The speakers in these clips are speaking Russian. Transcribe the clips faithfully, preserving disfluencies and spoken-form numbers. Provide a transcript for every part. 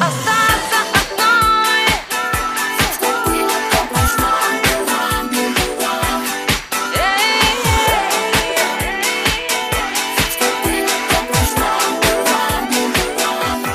остаться одной. Что было, то прошло, была, не была. Что было, то прошло, была, не была.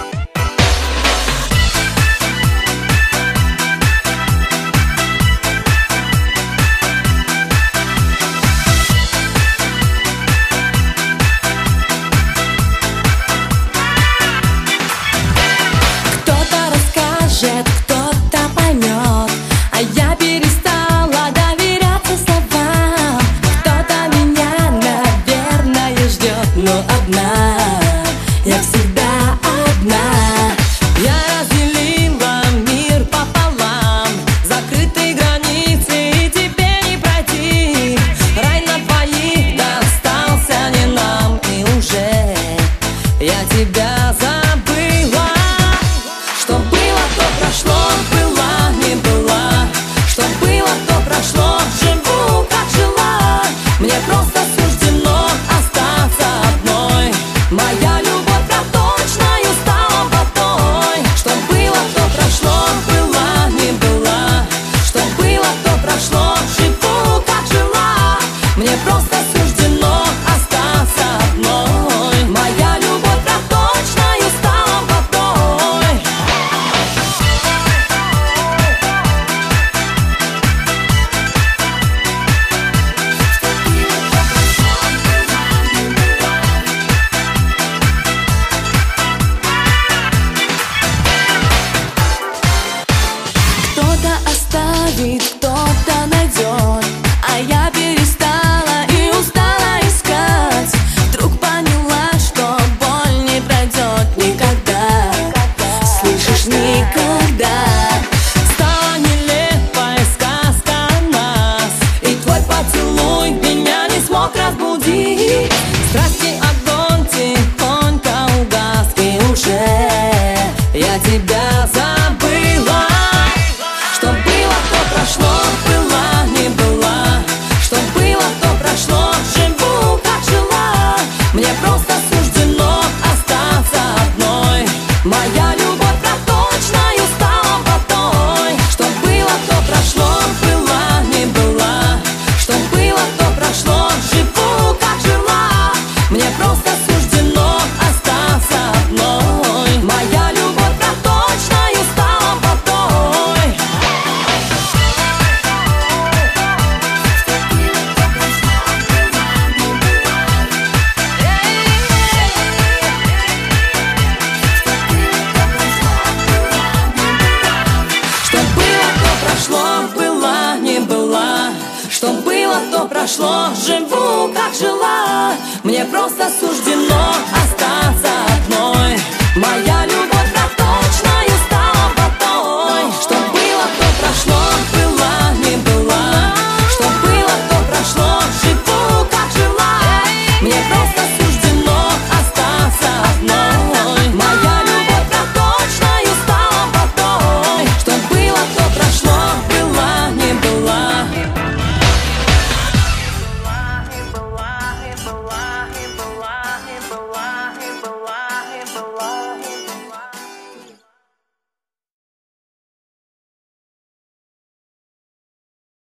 Кто-то поймет, а я перестала доверяться словам. Кто-то меня, наверное, ждет, но одна, я всегда одна. Я разделила мир пополам, закрытые границы, и тебе не пройти. Рай на двоих достался не нам, и уже я тебя забыла. Что было, то прошло, была, не была. Что было, то прошло, живу, как жила. Мне просто суждено остаться одной. Моя любовь проточною стала водой. Что было, то прошло, была, не была. Что было, то прошло, живу, как жила. Мне просто суждено остаться одной. Моя любовь проточною стала водой. Кто-то оставит, кто-то найдет, а я перестала и устала искать. Вдруг поняла, что боль не пройдет никогда. Слышишь, никогда. Стала нелепой сказка о нас, и твой поцелуй меня не смог разбудить. Страсти огонь тихонько угас, и уже я тебя забыла. Что было, то прошло, была, не была. Что было, то прошло, живу, как жила. Мне просто суждено остаться одной. Моя любовь проточною стала водой. Что было, то прошло, была, не была. Что было, то прошло, живу, как жила. Мне просто суждено остаться одной. Моя любовь проточною стала водой. Что было, то прошло, была, не была. Что было, то прошло, живу, как жила. Мне просто суждено остаться одной. Моя любовь проточною стала водой. Что было, то прошло, была, не была. Что было, то прошло, живу, как жила. Мне просто